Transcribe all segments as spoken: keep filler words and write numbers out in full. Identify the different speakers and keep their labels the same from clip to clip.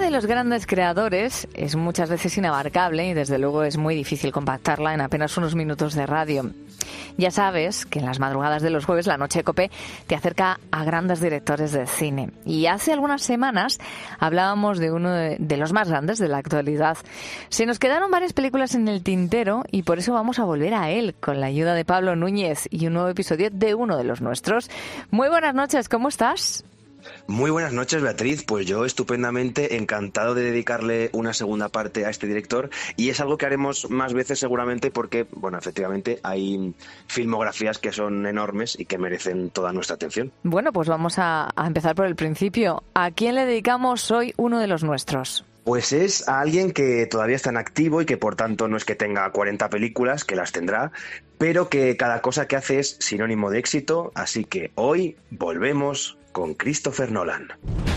Speaker 1: de los grandes creadores es muchas veces inabarcable y desde luego es muy difícil compactarla en apenas unos minutos de radio. Ya sabes que en las madrugadas de los jueves la Noche de COPE te acerca a grandes directores de cine. Y hace algunas semanas hablábamos de uno de, de los más grandes de la actualidad. Se nos quedaron varias películas en el tintero y por eso vamos a volver a él con la ayuda de Pablo Núñez y un nuevo episodio de uno de los nuestros. Muy buenas noches, ¿cómo estás?
Speaker 2: Muy buenas noches, Beatriz. Pues yo estupendamente encantado de dedicarle una segunda parte a este director y es algo que haremos más veces seguramente porque, bueno, efectivamente hay filmografías que son enormes y que merecen toda nuestra atención.
Speaker 1: Bueno, pues vamos a, a empezar por el principio. ¿A quién le dedicamos hoy uno de los nuestros?
Speaker 2: Pues es a alguien que todavía está en activo y que por tanto no es que tenga cuarenta películas, que las tendrá, pero que cada cosa que hace es sinónimo de éxito, así que hoy volvemos con Christopher Nolan.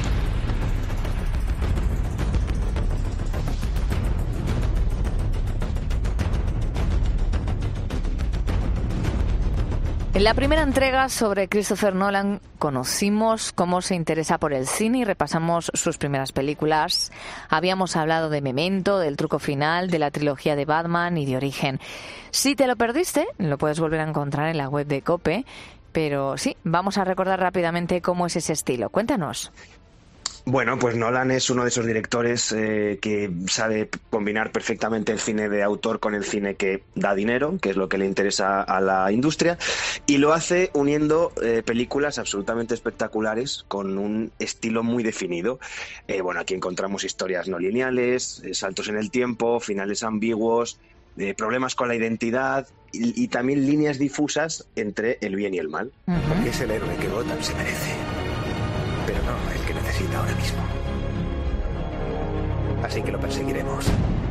Speaker 1: En la primera entrega sobre Christopher Nolan conocimos cómo se interesa por el cine y repasamos sus primeras películas. Habíamos hablado de Memento, del Truco Final, de la trilogía de Batman y de Origen. Si te lo perdiste, lo puedes volver a encontrar en la web de COPE, pero sí, vamos a recordar rápidamente cómo es ese estilo. Cuéntanos.
Speaker 2: Bueno, pues Nolan es uno de esos directores eh, que sabe combinar perfectamente el cine de autor con el cine que da dinero, que es lo que le interesa a la industria, y lo hace uniendo eh, películas absolutamente espectaculares con un estilo muy definido. Eh, bueno, aquí encontramos historias no lineales, eh, saltos en el tiempo, finales ambiguos, eh, problemas con la identidad y, y también líneas difusas entre el bien y el mal.
Speaker 3: Uh-huh. Porque es el héroe que Gotham se merece, pero no el que necesita ahora mismo. Así que lo perseguiremos,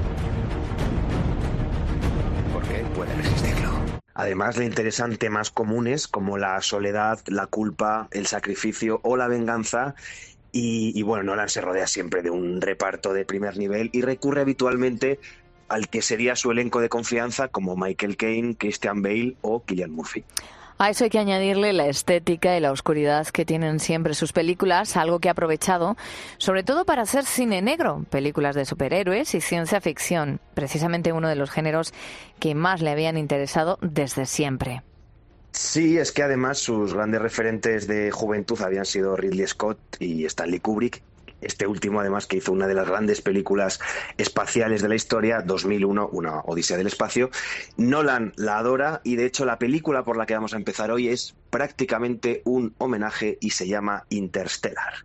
Speaker 3: porque él puede resistirlo.
Speaker 2: Además, le interesan temas comunes como la soledad, la culpa, el sacrificio o la venganza. Y, y bueno, Nolan se rodea siempre de un reparto de primer nivel y recurre habitualmente al que sería su elenco de confianza, como Michael Caine, Christian Bale o Cillian Murphy.
Speaker 1: A eso hay que añadirle la estética y la oscuridad que tienen siempre sus películas, algo que ha aprovechado sobre todo para hacer cine negro, películas de superhéroes y ciencia ficción, precisamente uno de los géneros que más le habían interesado desde siempre.
Speaker 2: Sí, es que además sus grandes referentes de juventud habían sido Ridley Scott y Stanley Kubrick. Este último, además, que hizo una de las grandes películas espaciales de la historia, dos mil uno, una Odisea del espacio. Nolan la adora y, de hecho, la película por la que vamos a empezar hoy es prácticamente un homenaje y se llama Interstellar.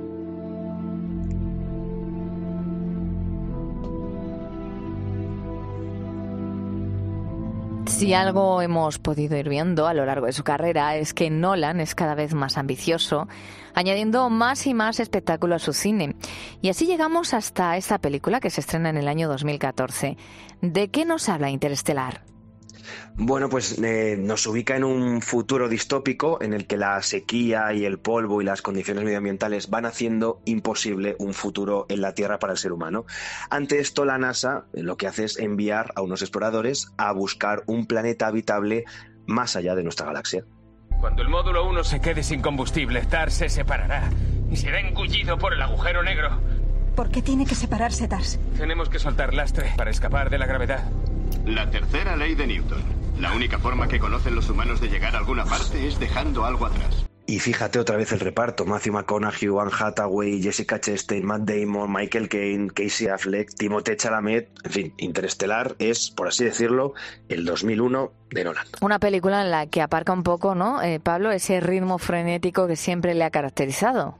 Speaker 1: Si algo hemos podido ir viendo a lo largo de su carrera es que Nolan es cada vez más ambicioso, añadiendo más y más espectáculo a su cine. Y así llegamos hasta esta película que se estrena en el año dos mil catorce. ¿De qué nos habla Interestelar?
Speaker 2: Bueno, pues eh, nos ubica en un futuro distópico en el que la sequía y el polvo y las condiciones medioambientales van haciendo imposible un futuro en la Tierra para el ser humano. Ante esto, la NASA lo que hace es enviar a unos exploradores a buscar un planeta habitable más allá de nuestra galaxia.
Speaker 4: Cuando el módulo uno se quede sin combustible, T A R S se separará y será engullido por el agujero negro.
Speaker 5: ¿Por qué tiene que separarse T A R S?
Speaker 4: Tenemos que soltar lastre para escapar de la gravedad.
Speaker 6: La tercera ley de Newton. La única forma que conocen los humanos de llegar a alguna parte es dejando algo atrás.
Speaker 2: Y fíjate otra vez el reparto: Matthew McConaughey, Anne Hathaway, Jessica Chastain, Matt Damon, Michael Caine, Casey Affleck, Timothée Chalamet. En fin, Interestelar es, por así decirlo, el dos mil uno de Nolan.
Speaker 1: Una película en la que aparca un poco, ¿no, eh, Pablo, ese ritmo frenético que siempre le ha caracterizado?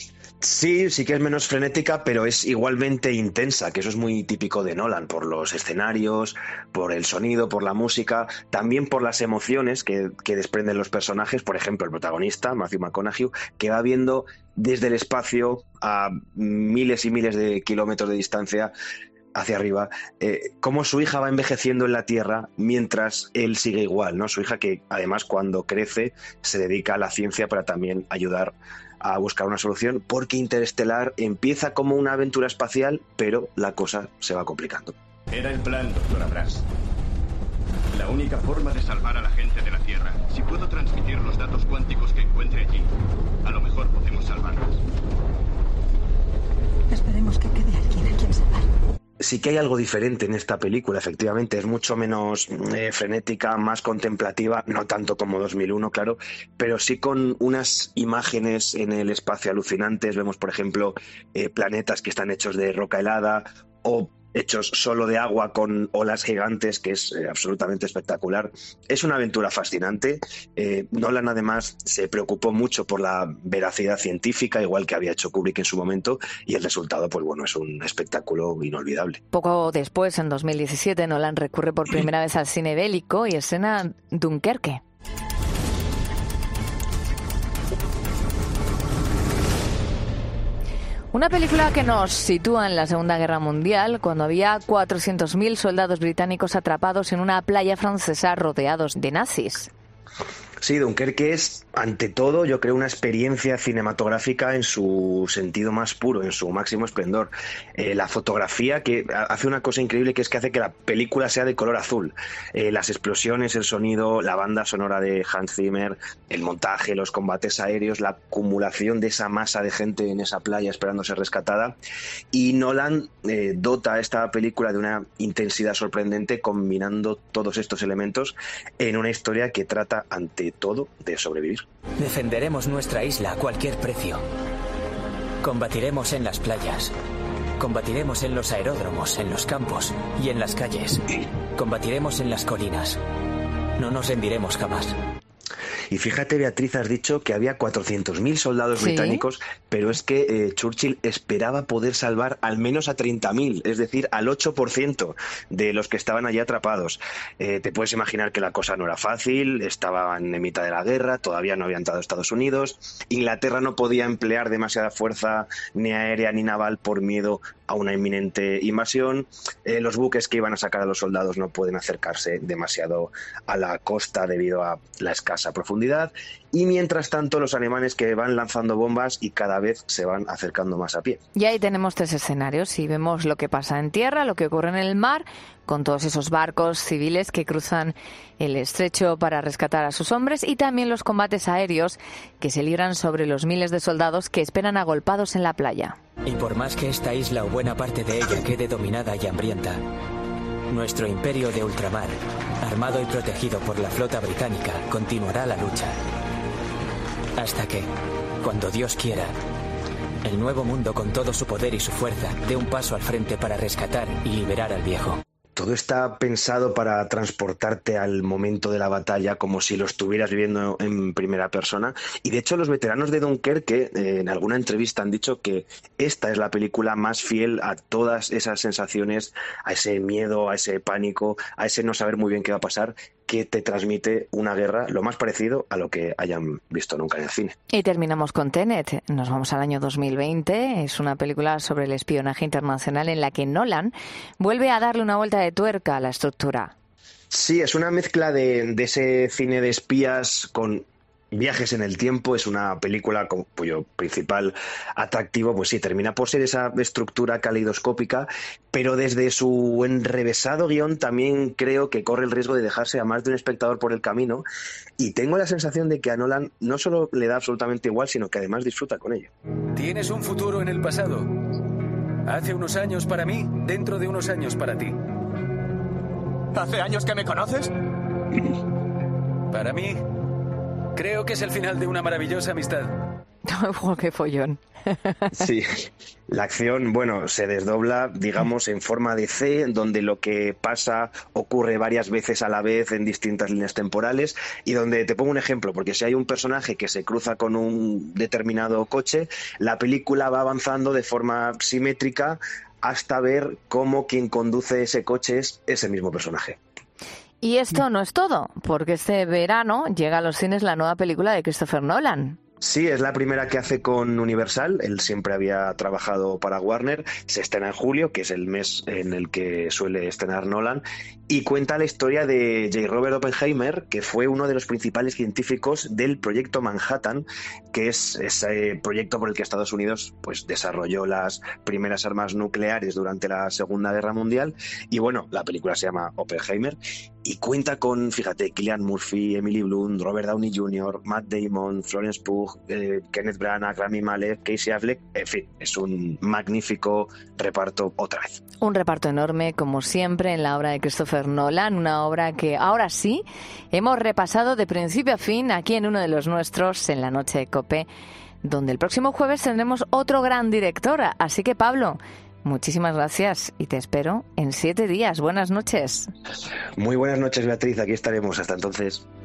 Speaker 2: Sí, sí que es menos frenética, pero es igualmente intensa, que eso es muy típico de Nolan, por los escenarios, por el sonido, por la música, también por las emociones que, que desprenden los personajes. Por ejemplo, el protagonista, Matthew McConaughey, que va viendo desde el espacio a miles y miles de kilómetros de distancia hacia arriba, eh, cómo su hija va envejeciendo en la Tierra mientras él sigue igual, ¿no? Su hija que además cuando crece se dedica a la ciencia para también ayudar a buscar una solución, porque Interestelar empieza como una aventura espacial, pero la cosa se va complicando.
Speaker 6: Era el plan, doctor Abras. La única forma de salvar a la gente de la Tierra. Si puedo transmitir los datos cuánticos que encuentre allí, a lo mejor podemos salvarlos.
Speaker 5: Esperemos que quede alguien a quien salvar.
Speaker 2: Sí que hay algo diferente en esta película, efectivamente, es mucho menos eh, frenética, más contemplativa, no tanto como dos mil uno, claro, pero sí con unas imágenes en el espacio alucinantes. Vemos, por ejemplo, eh, planetas que están hechos de roca helada o hechos solo de agua con olas gigantes, que es eh, absolutamente espectacular. Es una aventura fascinante. Eh, Nolan, además, se preocupó mucho por la veracidad científica, igual que había hecho Kubrick en su momento, y el resultado, pues bueno, es un espectáculo inolvidable.
Speaker 1: Poco después, en dos mil diecisiete, Nolan recurre por primera vez al cine bélico y estrena Dunkerque. Una película que nos sitúa en la Segunda Guerra Mundial, cuando había cuatrocientos mil soldados británicos atrapados en una playa francesa rodeados de nazis.
Speaker 2: Sí, Dunkerque es, ante todo, yo creo, una experiencia cinematográfica en su sentido más puro, en su máximo esplendor. Eh, la fotografía, que hace una cosa increíble, que es que hace que la película sea de color azul. Eh, las explosiones, el sonido, la banda sonora de Hans Zimmer, el montaje, los combates aéreos, la acumulación de esa masa de gente en esa playa esperando ser rescatada. Y Nolan eh, dota a esta película de una intensidad sorprendente, combinando todos estos elementos en una historia que trata, ante todo, de sobrevivir.
Speaker 3: Defenderemos nuestra isla a cualquier precio. Combatiremos en las playas. Combatiremos en los aeródromos, en los campos y en las calles. Combatiremos en las colinas. No nos rendiremos jamás.
Speaker 2: Y fíjate, Beatriz, has dicho que había cuatrocientos mil soldados
Speaker 1: ¿Sí?
Speaker 2: británicos, pero es que eh, Churchill esperaba poder salvar al menos a treinta mil, es decir, al ocho por ciento de los que estaban allí atrapados. Eh, te puedes imaginar que la cosa no era fácil, estaban en mitad de la guerra, todavía no había entrado Estados Unidos, Inglaterra no podía emplear demasiada fuerza ni aérea ni naval por miedo a una inminente invasión, eh, los buques que iban a sacar a los soldados no pueden acercarse demasiado a la costa debido a la escasa profundidad, y mientras tanto los alemanes que van lanzando bombas y cada vez se van acercando más a pie.
Speaker 1: Y ahí tenemos tres escenarios y vemos lo que pasa en tierra, lo que ocurre en el mar, con todos esos barcos civiles que cruzan el estrecho para rescatar a sus hombres, y también los combates aéreos que se libran sobre los miles de soldados que esperan agolpados en la playa.
Speaker 3: Y por más que esta isla o buena parte de ella quede dominada y hambrienta, nuestro imperio de ultramar, armado y protegido por la flota británica, continuará la lucha. Hasta que, cuando Dios quiera, el nuevo mundo, con todo su poder y su fuerza, dé un paso al frente para rescatar y liberar al viejo.
Speaker 2: Todo está pensado para transportarte al momento de la batalla como si lo estuvieras viviendo en primera persona. Y de hecho los veteranos de Dunkerque eh, en alguna entrevista han dicho que esta es la película más fiel a todas esas sensaciones, a ese miedo, a ese pánico, a ese no saber muy bien qué va a pasar, que te transmite una guerra lo más parecido a lo que hayan visto nunca en el cine.
Speaker 1: Y terminamos con Tenet. Nos vamos al año dos mil veinte. Es una película sobre el espionaje internacional en la que Nolan vuelve a darle una vuelta de tuerca a la estructura.
Speaker 2: Sí, es una mezcla de, de ese cine de espías con viajes en el tiempo. Es una película cuyo principal atractivo, pues sí, termina por ser esa estructura caleidoscópica, pero desde su enrevesado guión también creo que corre el riesgo de dejarse a más de un espectador por el camino, y tengo la sensación de que a Nolan no solo le da absolutamente igual, sino que además disfruta con ello.
Speaker 7: Tienes un futuro en el pasado. Hace unos años para mí, dentro de unos años para ti.
Speaker 4: ¿Hace años que me conoces?
Speaker 7: Para mí, creo que es el final de una maravillosa amistad.
Speaker 1: Oh, ¡qué follón!
Speaker 2: Sí, la acción, bueno, se desdobla, digamos, en forma de C, donde lo que pasa ocurre varias veces a la vez en distintas líneas temporales, y donde te pongo un ejemplo, porque si hay un personaje que se cruza con un determinado coche, la película va avanzando de forma simétrica hasta ver cómo quien conduce ese coche es ese mismo personaje.
Speaker 1: Y esto no es todo, porque este verano llega a los cines la nueva película de Christopher Nolan.
Speaker 2: Sí, es la primera que hace con Universal. Él siempre había trabajado para Warner. Se estrena en julio, que es el mes en el que suele estrenar Nolan, y cuenta la historia de J. Robert Oppenheimer, que fue uno de los principales científicos del proyecto Manhattan, que es ese proyecto por el que Estados Unidos pues desarrolló las primeras armas nucleares durante la Segunda Guerra Mundial. Y bueno, la película se llama Oppenheimer. y cuenta con, fíjate, Cillian Murphy, Emily Blunt, Robert Downey junior, Matt Damon, Florence Pugh, eh, Kenneth Branagh, Rami Malek, Casey Affleck. En fin, es un magnífico reparto otra vez.
Speaker 1: Un reparto enorme, como siempre, en la obra de Christopher Nolan, una obra que ahora sí hemos repasado de principio a fin aquí en uno de los nuestros, en la noche de COPE, donde el próximo jueves tendremos otro gran director. Así que, Pablo, muchísimas gracias y te espero en siete días. Buenas noches.
Speaker 2: Muy buenas noches, Beatriz. Aquí estaremos. Hasta entonces.